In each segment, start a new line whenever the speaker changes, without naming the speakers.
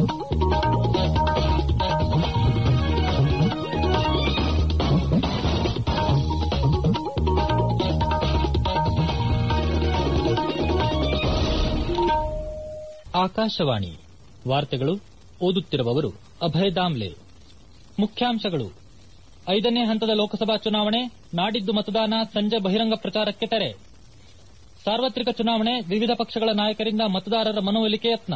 ಆಕಾಶವಾಣಿ ವಾರ್ತೆಗಳು ಓದುತ್ತಿರುವವರು ಅಭಯ ದಾಮ್ಲೆ. ಮುಖ್ಯಾಂಶಗಳು: 5ನೇ ಹಂತದ ಲೋಕಸಭಾ ಚುನಾವಣೆ, ನಾಡಿದ್ದು ಮತದಾನ, ಸಂಜೆ ಬಹಿರಂಗ ಪ್ರಚಾರಕ್ಕೆ ತೆರೆ. ಸಾರ್ವತ್ರಿಕ ಚುನಾವಣೆ, ವಿವಿಧ ಪಕ್ಷಗಳ ನಾಯಕರಿಂದ ಮತದಾರರ ಮನವೊಲಿಕೆ ಯತ್ನ.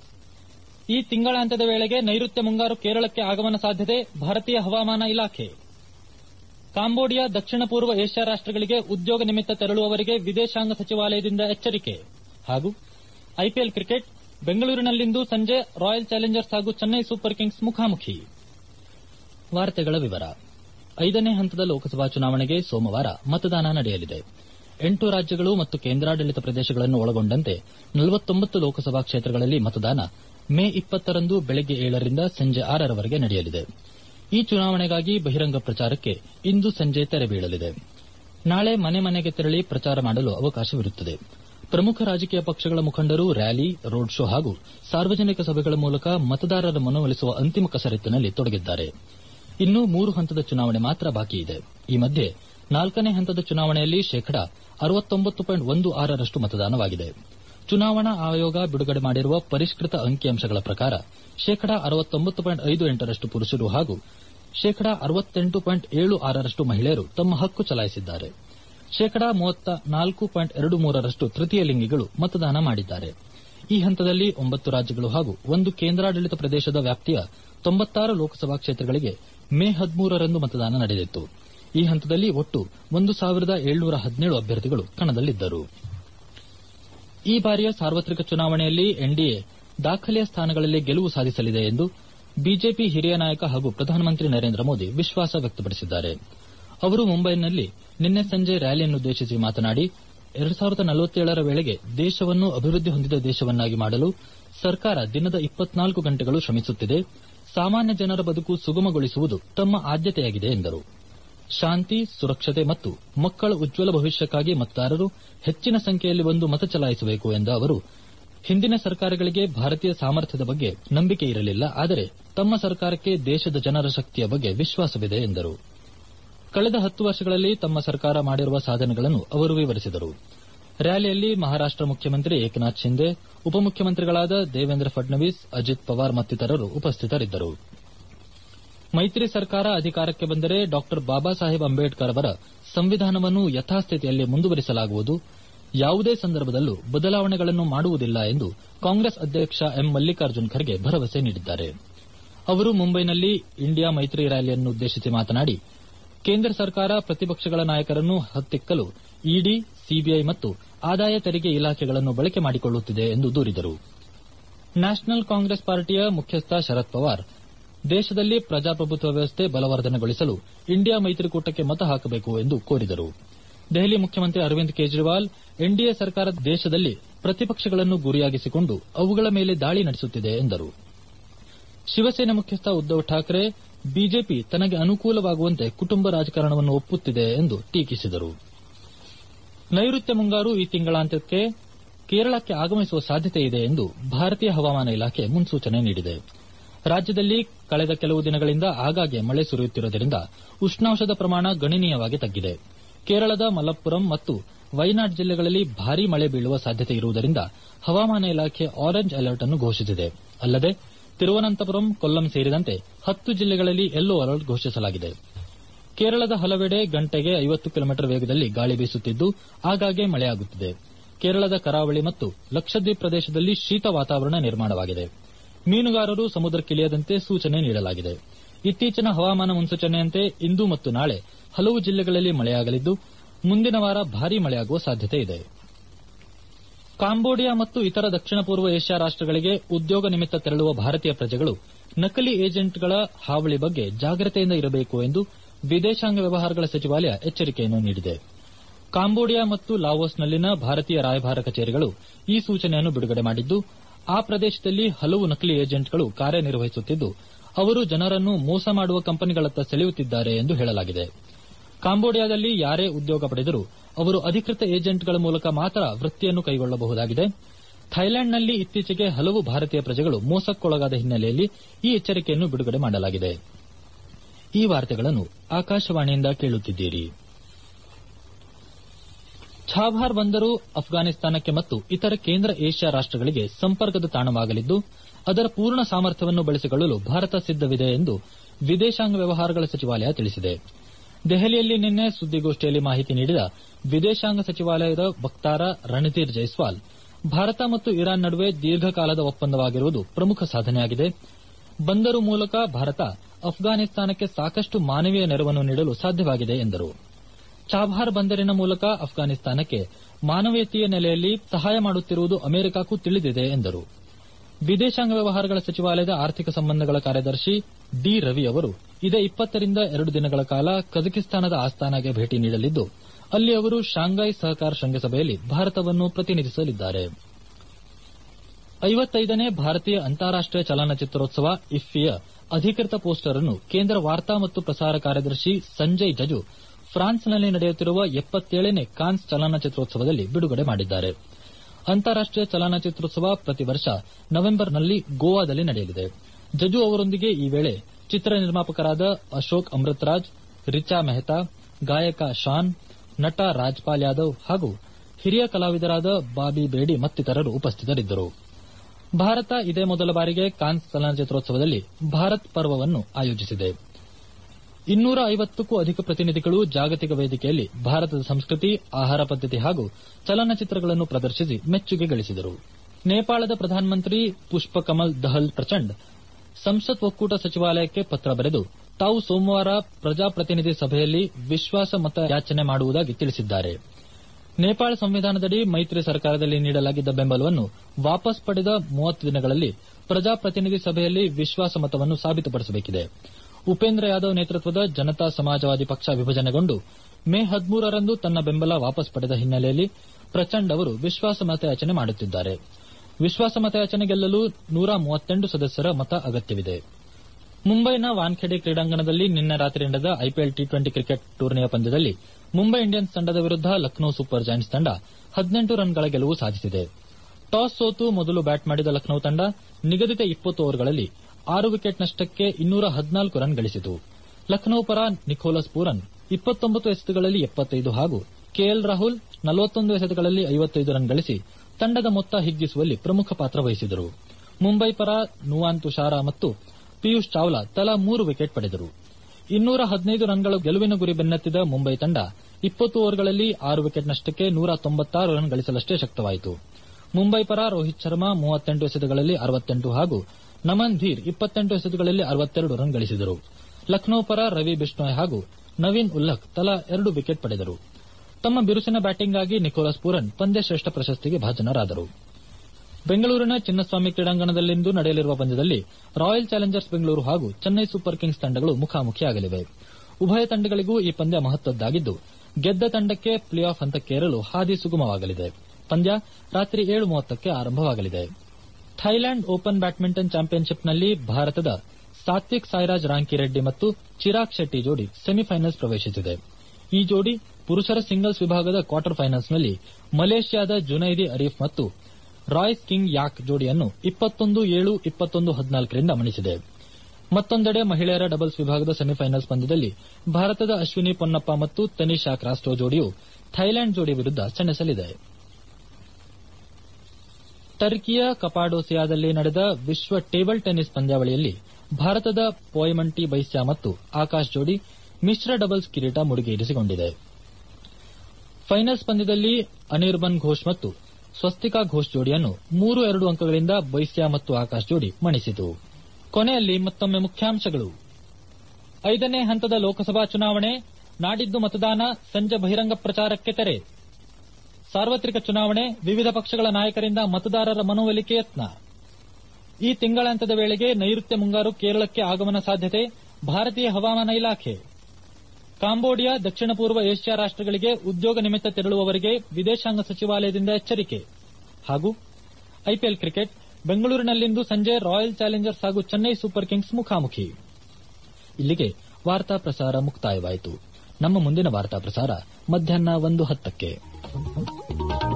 ಈ ತಿಂಗಳಾಂತ್ಯದ ವೇಳೆಗೆ ನೈಋತ್ಯ ಮುಂಗಾರು ಕೇರಳಕ್ಕೆ ಆಗಮನ ಸಾಧ್ಯತೆ, ಭಾರತೀಯ ಹವಾಮಾನ ಇಲಾಖೆ. ಕಾಂಬೋಡಿಯಾ, ದಕ್ಷಿಣ ಪೂರ್ವ ಏಷ್ಯಾ ರಾಷ್ಟಗಳಿಗೆ ಉದ್ಯೋಗ ನಿಮಿತ್ತ ತೆರಳುವವರಿಗೆ ವಿದೇಶಾಂಗ ಸಚಿವಾಲಯದಿಂದ ಎಚ್ಚರಿಕೆ. ಹಾಗೂ ಐಪಿಎಲ್ ಕ್ರಿಕೆಟ್, ಬೆಂಗಳೂರಿನಲ್ಲಿಂದು ಸಂಜೆ ರಾಯಲ್ ಚಾಲೆಂಜರ್ಸ್ ಹಾಗೂ ಚೆನ್ನೈ ಸೂಪರ್ ಕಿಂಗ್ಸ್ ಮುಖಾಮುಖಿ. ವಾರ್ತೆಗಳ ವಿವರ. 5ನೇ ಹಂತದ ಲೋಕಸಭಾ ಚುನಾವಣೆಗೆ ಸೋಮವಾರ ಮತದಾನ ನಡೆಯಲಿದೆ. 8 ರಾಜ್ಯಗಳು ಮತ್ತು ಕೇಂದ್ರಾಡಳಿತ ಪ್ರದೇಶಗಳನ್ನು ಒಳಗೊಂಡಂತೆ 49 ಲೋಕಸಭಾ ಕ್ಷೇತ್ರಗಳಲ್ಲಿ ಮತದಾನ ಮೇ 20ರಂದು ಬೆಳಗ್ಗೆ 7ರಿಂದ ಸಂಜೆ 6ರವರೆಗೆ ನಡೆಯಲಿದೆ. ಈ ಚುನಾವಣೆಗಾಗಿ ಬಹಿರಂಗ ಪ್ರಚಾರಕ್ಕೆ ಇಂದು ಸಂಜೆ ತೆರೆ ಬೀಳಲಿದೆ. ನಾಳೆ ಮನೆ ಮನೆಗೆ ತೆರಳಿ ಪ್ರಚಾರ ಮಾಡಲು ಅವಕಾಶವಿರುತ್ತದೆ. ಪ್ರಮುಖ ರಾಜಕೀಯ ಪಕ್ಷಗಳ ಮುಖಂಡರು ರ್ಯಾಲಿ, ರೋಡ್ ಶೋ ಹಾಗೂ ಸಾರ್ವಜನಿಕ ಸಭೆಗಳ ಮೂಲಕ ಮತದಾರರ ಮನವೊಲಿಸುವ ಅಂತಿಮ ಕಸರತ್ತಿನಲ್ಲಿ ತೊಡಗಿದ್ದಾರೆ. ಇನ್ನೂ 3 ಹಂತದ ಚುನಾವಣೆ ಮಾತ್ರ ಬಾಕಿ ಇದೆ. ಈ ಮಧ್ಯೆ 4ನೇ ಹಂತದ ಚುನಾವಣೆಯಲ್ಲಿ ಶೇಕಡಾ 69.16ರಷ್ಟು ಮತದಾನವಾಗಿದೆ. ಚುನಾವಣಾ ಆಯೋಗ ಬಿಡುಗಡೆ ಮಾಡಿರುವ ಪರಿಷ್ಕೃತ ಅಂಕಿಅಂಶಗಳ ಪ್ರಕಾರ ಶೇಕಡಾ 69.58ರಷ್ಟು ಪುರುಷರು ಹಾಗೂ ಶೇಕಡಾ 68.76ರಷ್ಟು ಮಹಿಳೆಯರು ತಮ್ಮ ಹಕ್ಕು ಚಲಾಯಿಸಿದ್ದಾರೆ. ಶೇಕಡಾ 34.23ರಷ್ಟು ತೃತೀಯ ಲಿಂಗಿಗಳು ಮತದಾನ ಮಾಡಿದ್ದಾರೆ. ಈ ಹಂತದಲ್ಲಿ 9 ರಾಜ್ಯಗಳು ಹಾಗೂ 1 ಕೇಂದ್ರಾಡಳಿತ ಪ್ರದೇಶದ ವ್ಯಾಪ್ತಿಯ 96 ಲೋಕಸಭಾ ಕ್ಷೇತ್ರಗಳಿಗೆ ಮೇ 13ರಂದು ಮತದಾನ ನಡೆದಿತ್ತು. ಈ ಹಂತದಲ್ಲಿ ಒಟ್ಟು 1717 ಅಭ್ಯರ್ಥಿಗಳು ಕಣದಲ್ಲಿದ್ದರು. ಈ ಬಾರಿಯ ಸಾರ್ವತ್ರಿಕ ಚುನಾವಣೆಯಲ್ಲಿ ಎನ್ಡಿಎ ದಾಖಲೆಯ ಸ್ಥಾನಗಳಲ್ಲಿ ಗೆಲುವು ಸಾಧಿಸಲಿದೆ ಎಂದು ಬಿಜೆಪಿ ಹಿರಿಯ ನಾಯಕ ಹಾಗೂ ಪ್ರಧಾನಮಂತ್ರಿ ನರೇಂದ್ರ ಮೋದಿ ವಿಶ್ವಾಸ ವ್ಯಕ್ತಪಡಿಸಿದ್ದಾರೆ. ಅವರು ಮುಂಬೈನಲ್ಲಿ ನಿನ್ನೆ ಸಂಜೆ ರ್ಯಾಲಿಯನ್ನುದ್ದೇಶಿಸಿ ಮಾತನಾಡಿ 2047ರ ವೇಳೆಗೆ ದೇಶವನ್ನು ಅಭಿವೃದ್ಧಿ ಹೊಂದಿದ ದೇಶವನ್ನಾಗಿ ಮಾಡಲು ಸರ್ಕಾರ ದಿನದ 24 ಗಂಟೆಗಳು ಶ್ರಮಿಸುತ್ತಿದೆ. ಸಾಮಾನ್ಯ ಜನರ ಬದುಕು ಸುಗಮಗೊಳಿಸುವುದು ತಮ್ಮ ಆದ್ಯತೆಯಾಗಿದೆ ಎಂದರು. ಶಾಂತಿ, ಸುರಕ್ಷತೆ ಮತ್ತು ಮಕ್ಕಳ ಉಜ್ವಲ ಭವಿಷ್ಯಕ್ಕಾಗಿ ಮತದಾರರು ಹೆಚ್ಚಿನ ಸಂಖ್ಯೆಯಲ್ಲಿ ಬಂದು ಮತ ಚಲಾಯಿಸಬೇಕು ಎಂದ ಅವರು, ಹಿಂದಿನ ಸರ್ಕಾರಗಳಿಗೆ ಭಾರತೀಯ ಸಾಮರ್ಥ್ಯದ ಬಗ್ಗೆ ನಂಬಿಕೆ ಇರಲಿಲ್ಲ, ಆದರೆ ತಮ್ಮ ಸರ್ಕಾರಕ್ಕೆ ದೇಶದ ಜನರ ಶಕ್ತಿಯ ಬಗ್ಗೆ ವಿಶ್ವಾಸವಿದೆ ಎಂದರು. ಕಳೆದ 10 ವರ್ಷಗಳಲ್ಲಿ ತಮ್ಮ ಸರ್ಕಾರ ಮಾಡಿರುವ ಸಾಧನೆಗಳನ್ನು ಅವರು ವಿವರಿಸಿದರು. ರ್ಯಾಲಿಯಲ್ಲಿ ಮಹಾರಾಷ್ಟ ಮುಖ್ಯಮಂತ್ರಿ ಏಕನಾಥ್ ಶಿಂದೆ, ಉಪಮುಖ್ಯಮಂತ್ರಿಗಳಾದ ದೇವೇಂದ್ರ ಫಡ್ನವೀಸ್, ಅಜಿತ್ ಪವಾರ್ ಮತ್ತಿತರರು ಉಪಸ್ಥಿತರಿದ್ದರು. ಮೈತ್ರಿ ಸರ್ಕಾರ ಅಧಿಕಾರಕ್ಕೆ ಬಂದರೆ ಡಾ ಬಾಬಾ ಸಾಹೇಬ್ ಅಂಬೇಡ್ಕರ್ ಅವರ ಸಂವಿಧಾನವನ್ನು ಯಥಾಸ್ಥಿತಿಯಲ್ಲಿ ಮುಂದುವರಿಸಲಾಗುವುದು, ಯಾವುದೇ ಸಂದರ್ಭದಲ್ಲೂ ಬದಲಾವಣೆಗಳನ್ನು ಮಾಡುವುದಿಲ್ಲ ಎಂದು ಕಾಂಗ್ರೆಸ್ ಅಧ್ಯಕ್ಷ ಎಂ ಮಲ್ಲಿಕಾರ್ಜುನ್ ಖರ್ಗೆ ಭರವಸೆ ನೀಡಿದ್ದಾರೆ. ಅವರು ಮುಂಬೈನಲ್ಲಿ ಇಂಡಿಯಾ ಮೈತ್ರಿ ರ್ಯಾಲಿಯನ್ನುದ್ದೇಶಿಸಿ ಮಾತನಾಡಿ, ಕೇಂದ್ರ ಸರ್ಕಾರ ಪ್ರತಿಪಕ್ಷಗಳ ನಾಯಕರನ್ನು ಹತ್ತಿಕ್ಕಲು ಇಡಿ, ಸಿಬಿಐ ಮತ್ತು ಆದಾಯ ತೆರಿಗೆ ಇಲಾಖೆಗಳನ್ನು ಬಳಕೆ ಮಾಡಿಕೊಳ್ಳುತ್ತಿದೆ ಎಂದು ದೂರಿದರು. ನ್ಯಾಷನಲ್ ಕಾಂಗ್ರೆಸ್ ಪಾರ್ಟಿಯ ಮುಖ್ಯಸ್ಥ ಶರದ್ ಪವಾರ್, ದೇಶದಲ್ಲಿ ಪ್ರಜಾಪ್ರಭುತ್ವ ವ್ಯವಸ್ಥೆ ಬಲವರ್ಧನೆಗೊಳಿಸಲು ಇಂಡಿಯಾ ಮೈತ್ರಿಕೂಟಕ್ಕೆ ಮತ ಹಾಕಬೇಕು ಎಂದು ಕೋರಿದರು. ದೆಹಲಿ ಮುಖ್ಯಮಂತ್ರಿ ಅರವಿಂದ್ ಕೇಜ್ರಿವಾಲ್, ಎನ್ಡಿಎ ಸರ್ಕಾರ ದೇಶದಲ್ಲಿ ಪ್ರತಿಪಕ್ಷಗಳನ್ನು ಗುರಿಯಾಗಿಸಿಕೊಂಡು ಅವುಗಳ ಮೇಲೆ ದಾಳಿ ನಡೆಸುತ್ತಿದೆ ಎಂದರು. ಶಿವಸೇನೆ ಮುಖ್ಯಸ್ಥ ಉದ್ದವ್ ಠಾಕ್ರೆ, ಬಿಜೆಪಿ ತನಗೆ ಅನುಕೂಲವಾಗುವಂತೆ ಕುಟುಂಬ ರಾಜಕಾರಣವನ್ನು ಒಪ್ಪುತ್ತಿದೆ ಎಂದು ಟೀಕಿಸಿದರು. ನೈಋತ್ಯ ಮುಂಗಾರು ಈ ತಿಂಗಳಾಂತ್ಯಕ್ಕೆ ಕೇರಳಕ್ಕೆ ಆಗಮಿಸುವ ಸಾಧ್ಯತೆ ಇದೆ ಎಂದು ಭಾರತೀಯ ಹವಾಮಾನ ಇಲಾಖೆ ಮುನ್ಸೂಚನೆ ನೀಡಿದೆ. ರಾಜ್ಯದಲ್ಲಿ ಕಳೆದ ಕೆಲವು ದಿನಗಳಿಂದ ಆಗಾಗ್ಗೆ ಮಳೆ ಸುರಿಯುತ್ತಿರುವುದರಿಂದ ಉಷ್ಣಾಂಶದ ಪ್ರಮಾಣ ಗಣನೀಯವಾಗಿ ತಗ್ಗಿದೆ. ಕೇರಳದ ಮಲಪ್ಪುರಂ ಮತ್ತು ವೈನಾಡ್ ಜಿಲ್ಲೆಗಳಲ್ಲಿ ಭಾರೀ ಮಳೆ ಬೀಳುವ ಸಾಧ್ಯತೆ ಇರುವುದರಿಂದ ಹವಾಮಾನ ಇಲಾಖೆ ಆರೆಂಜ್ ಅಲರ್ಟ್ ಅನ್ನು ಘೋಷಿಸಿದೆ. ಅಲ್ಲದೆ ತಿರುವನಂತಪುರಂ, ಕೊಲ್ಲಂ ಸೇರಿದಂತೆ 10 ಜಿಲ್ಲೆಗಳಲ್ಲಿ ಯೆಲ್ಲೋ ಅಲರ್ಟ್ ಘೋಷಿಸಲಾಗಿದೆ. ಕೇರಳದ ಹಲವೆಡೆ ಗಂಟೆಗೆ 50 ಕಿಲೋಮೀಟರ್ ವೇಗದಲ್ಲಿ ಗಾಳಿ ಬೀಸುತ್ತಿದ್ದು ಆಗಾಗ್ಗೆ ಮಳೆಯಾಗುತ್ತಿದೆ. ಕೇರಳದ ಕರಾವಳಿ ಮತ್ತು ಲಕ್ಷದ್ವೀಪ್ ಪ್ರದೇಶದಲ್ಲಿ ಶೀತ ವಾತಾವರಣ ನಿರ್ಮಾಣವಾಗಿದೆ. ಮೀನುಗಾರರು ಸಮುದ್ರಕ್ಕಿಳಿಯದಂತೆ ಸೂಚನೆ ನೀಡಲಾಗಿದೆ. ಇತ್ತೀಚಿನ ಹವಾಮಾನ ಮುನ್ಸೂಚನೆಯಂತೆ ಇಂದು ಮತ್ತು ನಾಳೆ ಹಲವು ಜಿಲ್ಲೆಗಳಲ್ಲಿ ಮಳೆಯಾಗಲಿದ್ದು ಮುಂದಿನ ವಾರ ಭಾರೀ ಮಳೆಯಾಗುವ ಸಾಧ್ಯತೆ ಇದೆ. ಕಾಂಬೋಡಿಯಾ ಮತ್ತು ಇತರ ದಕ್ಷಿಣ ಪೂರ್ವ ಏಷ್ಯಾ ರಾಷ್ಟಗಳಿಗೆ ಉದ್ಯೋಗ ನಿಮಿತ್ತ ತೆರಳುವ ಭಾರತೀಯ ಪ್ರಜೆಗಳು ನಕಲಿ ಏಜೆಂಟ್ಗಳ ಹಾವಳಿ ಬಗ್ಗೆ ಜಾಗ್ರತೆಯಿಂದ ಇರಬೇಕು ಎಂದು ವಿದೇಶಾಂಗ ವ್ಯವಹಾರಗಳ ಸಚಿವಾಲಯ ಎಚ್ಚರಿಕೆಯನ್ನು ನೀಡಿದೆ. ಕಾಂಬೋಡಿಯಾ ಮತ್ತು ಲಾವೋಸ್ನಲ್ಲಿನ ಭಾರತೀಯ ರಾಯಭಾರ ಕಚೇರಿಗಳು ಈ ಸೂಚನೆಯನ್ನು ಬಿಡುಗಡೆ ಮಾಡಿದ್ದು, ಆ ಪ್ರದೇಶದಲ್ಲಿ ಹಲವು ನಕಲಿ ಏಜೆಂಟ್ಗಳು ಕಾರ್ಯನಿರ್ವಹಿಸುತ್ತಿದ್ದು, ಅವರು ಜನರನ್ನು ಮೋಸ ಮಾಡುವ ಕಂಪನಿಗಳತ್ತ ಸೆಳೆಯುತ್ತಿದ್ದಾರೆ ಎಂದು ಹೇಳಲಾಗಿದೆ. ಕಾಂಬೋಡಿಯಾದಲ್ಲಿ ಯಾರೇ ಉದ್ಯೋಗ ಪಡೆದರೂ ಅವರು ಅಧಿಕೃತ ಏಜೆಂಟ್ಗಳ ಮೂಲಕ ಮಾತ್ರ ವೃತ್ತಿಯನ್ನು ಕೈಗೊಳ್ಳಬಹುದಾಗಿದೆ. ಥೈಲ್ಯಾಂಡ್ನಲ್ಲಿ ಇತ್ತೀಚೆಗೆ ಹಲವು ಭಾರತೀಯ ಪ್ರಜೆಗಳು ಮೋಸಕ್ಕೊಳಗಾದ ಹಿನ್ನೆಲೆಯಲ್ಲಿ ಈ ಎಚ್ಚರಿಕೆಯನ್ನು ಬಿಡುಗಡೆ ಮಾಡಲಾಗಿದೆ. ಈ ವಾರ್ತೆಗಳನ್ನು ಆಕಾಶವಾಣಿಯಿಂದ ಕೇಳುತ್ತಿದ್ದೀರಿ. ಛಾಬಾರ್ ಬಂದರು ಅಫ್ಘಾನಿಸ್ತಾನಕ್ಕೆ ಮತ್ತು ಇತರ ಕೇಂದ್ರ ಏಷ್ಯಾ ರಾಷ್ಟಗಳಿಗೆ ಸಂಪರ್ಕದ ತಾಣವಾಗಲಿದ್ದು, ಅದರ ಪೂರ್ಣ ಸಾಮರ್ಥ್ಯವನ್ನು ಬಳಸಿಕೊಳ್ಳಲು ಭಾರತ ಸಿದ್ದವಿದೆ ಎಂದು ವಿದೇಶಾಂಗ ವ್ಯವಹಾರಗಳ ಸಚಿವಾಲಯ ತಿಳಿಸಿದೆ. ದೆಹಲಿಯಲ್ಲಿ ನಿನ್ನೆ ಸುದ್ದಿಗೋಷ್ಠಿಯಲ್ಲಿ ಮಾಹಿತಿ ನೀಡಿದ ವಿದೇಶಾಂಗ ಸಚಿವಾಲಯದ ವಕ್ತಾರ ರಣಧೀರ್ ಜೈಸ್ವಾಲ್, ಭಾರತ ಮತ್ತು ಇರಾನ್ ನಡುವೆ ದೀರ್ಘಕಾಲದ ಒಪ್ಪಂದವಾಗಿರುವುದು ಪ್ರಮುಖ ಸಾಧನೆಯಾಗಿದೆ. ಬಂದರು ಮೂಲಕ ಭಾರತ ಅಫ್ಘಾನಿಸ್ತಾನಕ್ಕೆ ಸಾಕಷ್ಟು ಮಾನವೀಯ ನೆರವನ್ನು ನೀಡಲು ಸಾಧ್ಯವಾಗಿದೆ ಎಂದರು. ಚಾಬಹಾರ್ ಬಂದರಿನ ಮೂಲಕ ಅಫ್ಘಾನಿಸ್ತಾನಕ್ಕೆ ಮಾನವೀಯತೆಯ ನೆಲೆಯಲ್ಲಿ ಸಹಾಯ ಮಾಡುತ್ತಿರುವುದು ಅಮೆರಿಕಕ್ಕೂ ತಿಳಿದಿದೆ ಎಂದರು. ವಿದೇಶಾಂಗ ವ್ಯವಹಾರಗಳ ಸಚಿವಾಲಯದ ಆರ್ಥಿಕ ಸಂಬಂಧಗಳ ಕಾರ್ಯದರ್ಶಿ ಡಿ ರವಿ ಅವರು ಇದೇ 20 ರಿಂದ 2 ದಿನಗಳ ಕಾಲ ಕಜಕಿಸ್ತಾನದ ಆಸ್ತಾನಾಗೆ ಭೇಟಿ ನೀಡಲಿದ್ದು, ಅಲ್ಲಿ ಅವರು ಶಾಂಘೈ ಸಹಕಾರ ಶೃಂಗಸಭೆಯಲ್ಲಿ ಭಾರತವನ್ನು ಪ್ರತಿನಿಧಿಸಲಿದ್ದಾರೆ. 55ನೇ ಭಾರತೀಯ ಅಂತಾರಾಷ್ಟೀಯ ಚಲನಚಿತ್ರೋತ್ಸವ ಇಫ್ಫಿಯ ಅಧಿಕೃತ ಪೋಸ್ಟರ್ ಅನ್ನು ಕೇಂದ್ರ ವಾರ್ತಾ ಮತ್ತು ಪ್ರಸಾರ ಕಾರ್ಯದರ್ಶಿ ಸಂಜಯ್ ಜಜು ಫ್ರಾನ್ಸ್ನಲ್ಲಿ ನಡೆಯುತ್ತಿರುವ 77ನೇ ಕಾನ್ಸ್ ಚಲನಚಿತ್ರೋತ್ಸವದಲ್ಲಿ ಬಿಡುಗಡೆ ಮಾಡಿದ್ದಾರೆ. ಅಂತಾರಾಷ್ಟೀಯ ಚಲನಚಿತ್ರೋತ್ಸವ ಪ್ರತಿ ವರ್ಷ ನವೆಂಬರ್ನಲ್ಲಿ ಗೋವಾದಲ್ಲಿ ನಡೆಯಲಿದೆ. ಜಜು ಅವರೊಂದಿಗೆ ಈ ವೇಳೆ ಚಿತ್ರ ನಿರ್ಮಾಪಕರಾದ ಅಶೋಕ್ ಅಮೃತರಾಜ್, ರಿಚಾ ಮೆಹ್ತಾ, ಗಾಯಕ ಶಾನ್, ನಟ ರಾಜ್ಪಾಲ್ ಯಾದವ್ ಹಾಗೂ ಹಿರಿಯ ಕಲಾವಿದರಾದ ಬಾಬಿ ಬೇಡಿ ಮತ್ತಿತರರು ಉಪಸ್ಥಿತರಿದ್ದರು. ಭಾರತ ಇದೇ ಮೊದಲ ಬಾರಿಗೆ ಕಾನ್ಸ್ ಚಲನಚಿತ್ರೋತ್ಸವದಲ್ಲಿ ಭಾರತ್ ಪರ್ವವನ್ನು ಆಯೋಜಿಸಿದೆ. 250ಕ್ಕೂ ಅಧಿಕ ಪ್ರತಿನಿಧಿಗಳು ಜಾಗತಿಕ ವೇದಿಕೆಯಲ್ಲಿ ಭಾರತದ ಸಂಸ್ಕೃತಿ, ಆಹಾರ ಪದ್ದತಿ ಹಾಗೂ ಚಲನಚಿತ್ರಗಳನ್ನು ಪ್ರದರ್ಶಿಸಿ ಮೆಚ್ಚುಗೆ ಗಳಿಸಿದರು. ನೇಪಾಳದ ಪ್ರಧಾನಮಂತ್ರಿ ಪುಷ್ಪಕಮಲ್ ದಹಲ್ ಪ್ರಚಂಡ್ ಸಂಸತ್ ಒಕ್ಕೂಟ ಸಚಿವಾಲಯಕ್ಕೆ ಪತ್ರ ಬರೆದು ತಾವು ಸೋಮವಾರ ಪ್ರಜಾಪ್ರತಿನಿಧಿ ಸಭೆಯಲ್ಲಿ ವಿಶ್ವಾಸ ಮತ ಯಾಚನೆ ಮಾಡುವುದಾಗಿ ತಿಳಿಸಿದ್ದಾರೆ. ನೇಪಾಳ ಸಂವಿಧಾನದಡಿ ಮೈತ್ರಿ ಸರ್ಕಾರದಲ್ಲಿ ನೀಡಲಾಗಿದ್ದ ಬೆಂಬಲವನ್ನು ವಾಪಸ್ ಪಡೆದ 30 ದಿನಗಳಲ್ಲಿ ಪ್ರಜಾಪ್ರತಿನಿಧಿ ಸಭೆಯಲ್ಲಿ ವಿಶ್ವಾಸ ಮತವನ್ನು ಸಾಬೀತುಪಡಿಸಬೇಕಿದೆ. ಉಪೇಂದ್ರ ಯಾದವ್ ನೇತೃತ್ವದ ಜನತಾ ಸಮಾಜವಾದಿ ಪಕ್ಷ ವಿಭಜನೆಗೊಂಡು ಮೇ 13ರಂದು ತನ್ನ ಬೆಂಬಲ ವಾಪಸ್ ಪಡೆದ ಹಿನ್ನೆಲೆಯಲ್ಲಿ ಪ್ರಚಂಡ್ ಅವರು ವಿಶ್ವಾಸ ಮತಯಾಚನೆ ಮಾಡುತ್ತಿದ್ದಾರೆ. ವಿಶ್ವಾಸ ಮತಯಾಚನೆ ಗೆಲ್ಲಲು 138 ಸದಸ್ಯರ ಮತ ಅಗತ್ಯವಿದೆ. ಮುಂಬೈನ ವಾನ್ಖೇಡೆ ಕ್ರೀಡಾಂಗಣದಲ್ಲಿ ನಿನ್ನೆ ರಾತ್ರಿ ನಡೆದ ಐಪಿಎಲ್ ಟಿ20 ಕ್ರಿಕೆಟ್ ಟೂರ್ನಿಯ ಪಂದ್ಯದಲ್ಲಿ ಮುಂಬೈ ಇಂಡಿಯನ್ಸ್ ತಂಡದ ವಿರುದ್ಧ ಲಕ್ನೋ ಸೂಪರ್ ಜೈಂಟ್ಸ್ ತಂಡ 18 ರನ್ಗಳ ಗೆಲುವು ಸಾಧಿಸಿದೆ. ಟಾಸ್ ಸೋತು ಮೊದಲು ಬ್ಯಾಟ್ ಮಾಡಿದ ಲಕ್ನೋ ತಂಡ ನಿಗದಿತ 20 ಓವರ್ಗಳಲ್ಲಿ 6 ವಿಕೆಟ್ ನಷ್ಟಕ್ಕೆ 214 ರನ್ ಗಳಿಸಿತು. ಲಕ್ನೋ ಪರ ನಿಕೋಲಸ್ ಪೂರನ್ 29 ಎಸೆತಗಳಲ್ಲಿ 75 ಹಾಗೂ ಕೆಎಲ್ ರಾಹುಲ್ 41 ಎಸೆತಗಳಲ್ಲಿ 55 ರನ್ ಗಳಿಸಿ ತಂಡದ ಮೊತ್ತ ಹಿಗ್ಗಿಸುವಲ್ಲಿ ಪ್ರಮುಖ ಪಾತ್ರ ವಹಿಸಿದರು. ಮುಂಬೈ ಪರ ನುವಾನ್ ತುಷಾರ ಮತ್ತು ಪಿಯೂಷ್ ಚಾವ್ಲಾ ತಲಾ 3 ವಿಕೆಟ್ ಪಡೆದರು. 215 ರನ್ಗಳ ಗೆಲುವಿನ ಗುರಿ ಬೆನ್ನತ್ತಿದ ಮುಂಬೈ ತಂಡ 20 ಓವರ್ಗಳಲ್ಲಿ 6 ವಿಕೆಟ್ ನಷ್ಟಕ್ಕೆ 196 ರನ್ ಗಳಿಸಲಷ್ಟೇ ಶಕ್ತವಾಯಿತು. ಮುಂಬೈ ಪರ ರೋಹಿತ್ ಶರ್ಮಾ 38 ಎಸೆತಗಳಲ್ಲಿ 68 ಹಾಗೂ ನಮನ್ ಧೀರ್ 28 ಎಸೆತಗಳಲ್ಲಿ 62 ರನ್ ಗಳಿಸಿದರು. ಲಕ್ನೋ ಪರ ರವಿ ಬಿಷ್ಣೋಯ್ ಹಾಗೂ ನವೀನ್ ಉಲ್ಲಖ್ ತಲಾ 2 ವಿಕೆಟ್ ಪಡೆದರು. ತಮ್ಮ ಬಿರುಸಿನ ಬ್ಯಾಟಿಂಗ್ಗಾಗಿ ನಿಕೋಲಸ್ ಪೂರನ್ ಪಂದ್ಯಶ್ರೇಷ್ಠ ಪ್ರಶಸ್ತಿಗೆ ಭಾಜನರಾದರು. ಬೆಂಗಳೂರಿನ ಚಿನ್ನಸ್ವಾಮಿ ಕ್ರೀಡಾಂಗಣದಲ್ಲಿಂದು ನಡೆಯಲಿರುವ ಪಂದ್ಯದಲ್ಲಿ ರಾಯಲ್ ಚಾಲೆಂಜರ್ಸ್ ಬೆಂಗಳೂರು ಹಾಗೂ ಚೆನ್ನೈ ಸೂಪರ್ ಕಿಂಗ್ಸ್ ತಂಡಗಳು ಮುಖಾಮುಖಿಯಾಗಲಿವೆ. ಉಭಯ ತಂಡಗಳಿಗೂ ಈ ಪಂದ್ಯ ಮಹತ್ವದ್ದಾಗಿದ್ದು, ಗೆದ್ದ ತಂಡಕ್ಕೆ ಪ್ಲೇ ಆಫ್ ಹಂತಕ್ಕೇರಲು ಹಾದಿ ಸುಗಮವಾಗಲಿದೆ. ಪಂದ್ಯ ರಾತ್ರಿ 7:30ಕ್ಕೆ ಆರಂಭವಾಗಲಿದೆ. ಥೈಲ್ಯಾಂಡ್ ಓಪನ್ ಬ್ಯಾಡ್ಮಿಂಟನ್ ಚಾಂಪಿಯನ್ಶಿಪ್ನಲ್ಲಿ ಭಾರತದ ಸಾತ್ವಿಕ್ ಸಾಯಿರಾಜ್ ರಾಂಕಿರೆಡ್ಡಿ ಮತ್ತು ಚಿರಾಗ್ ಶೆಟ್ಟಿ ಜೋಡಿ ಸೆಮಿಫೈನಲ್ಸ್ ಪ್ರವೇಶಿಸಿದೆ. ಈ ಜೋಡಿ ಪುರುಷರ ಸಿಂಗಲ್ಸ್ ವಿಭಾಗದ ಕ್ವಾರ್ಟರ್ ಫೈನಲ್ಸ್ನಲ್ಲಿ ಮಲೇಷ್ಯಾದ ಜುನೈದಿ ಅರೀಫ್ ಮತ್ತು ರಾಯ್ಸ್ ಕಿಂಗ್ ಯಾಕ್ ಜೋಡಿಯನ್ನು 21-7, 21-14ರಿಂದ ಮಣಿಸಿದೆ. ಮತ್ತೊಂದೆಡೆ ಮಹಿಳೆಯರ ಡಬಲ್ಸ್ ವಿಭಾಗದ ಸೆಮಿಫೈನಲ್ಸ್ ಪಂದ್ಯದಲ್ಲಿ ಭಾರತದ ಅಶ್ವಿನಿ ಪೊನ್ನಪ್ಪ ಮತ್ತು ತನಿಷಾ ಕ್ರಾಸ್ಟೋ ಜೋಡಿಯು ಥೈಲ್ಯಾಂಡ್ ಜೋಡಿ ವಿರುದ್ಧ ಸೆಣಸಲಿದೆ. ಟರ್ಕಿಯ ಕಪಾಡೋಸಿಯಾದಲ್ಲಿ ನಡೆದ ವಿಶ್ವ ಟೇಬಲ್ ಟೆನ್ನಿಸ್ ಪಂದ್ಯಾವಳಿಯಲ್ಲಿ ಭಾರತದ ಪೋಯ್ಮಂಟಿ ಬೈಸ್ಯಾ ಮತ್ತು ಆಕಾಶ್ ಜೋಡಿ ಮಿಶ್ರ ಡಬಲ್ಸ್ ಕಿರೀಟ ಮುಡಿಗೇರಿಸಿಕೊಂಡಿದೆ. ಫೈನಲ್ಸ್ ಪಂದ್ಯದಲ್ಲಿ ಅನಿರ್ಬನ್ ಘೋಷ್ ಮತ್ತು ಸ್ವಸ್ತಿಕಾ ಘೋಷ್ ಜೋಡಿಯನ್ನು 3-2 ಅಂಕಗಳಿಂದ ಬೈಸ್ಯಾ ಮತ್ತು ಆಕಾಶ್ ಜೋಡಿ ಮಣಿಸಿತು. ಕೊನೆಯಲ್ಲಿ ಮತ್ತೊಮ್ಮೆ ಮುಖ್ಯಾಂಶಗಳು. 5ನೇ ಹಂತದ ಲೋಕಸಭಾ ಚುನಾವಣೆ, ನಾಡಿದ್ದು ಮತದಾನ, ಸಂಜೆ ಬಹಿರಂಗ ಪ್ರಚಾರಕ್ಕೆ ತೆರೆ. ಸಾರ್ವತ್ರಿಕ ಚುನಾವಣೆ, ವಿವಿಧ ಪಕ್ಷಗಳ ನಾಯಕರಿಂದ ಮತದಾರರ ಮನವೊಲಿಕೆ ಯತ್ನ. ಈ ತಿಂಗಳಾಂತ್ಯದ ವೇಳೆಗೆ ನೈಋತ್ಯ ಮುಂಗಾರು ಕೇರಳಕ್ಕೆ ಆಗಮನ ಸಾಧ್ಯತೆ, ಭಾರತೀಯ ಹವಾಮಾನ ಇಲಾಖೆ. ಕಾಂಬೋಡಿಯಾ, ದಕ್ಷಿಣ ಪೂರ್ವ ಏಷ್ಯಾ ರಾಷ್ಟಗಳಿಗೆ ಉದ್ಯೋಗ ನಿಮಿತ್ತ ತೆರಳುವವರಿಗೆ ವಿದೇಶಾಂಗ ಸಚಿವಾಲಯದಿಂದ ಎಚ್ಚರಿಕೆ. ಹಾಗೂ ಐಪಿಎಲ್ ಕ್ರಿಕೆಟ್, ಬೆಂಗಳೂರಿನಲ್ಲಿಂದು ಸಂಜೆ ರಾಯಲ್ ಚಾಲೆಂಜರ್ಸ್ ಹಾಗೂ ಚೆನ್ನೈ ಸೂಪರ್ ಕಿಂಗ್ಸ್ ಮುಖಾಮುಖಿ. ಇಲ್ಲಿಗೆ ವಾರ್ತಾ ಪ್ರಸಾರ ಮುಕ್ತಾಯವಾಯಿತು. ನಮ್ಮ ಮುಂದಿನ ವಾರ್ತಾ ಪ್ರಸಾರ ಮಧ್ಯಾಹ್ನ 1:10ಕ್ಕೆ.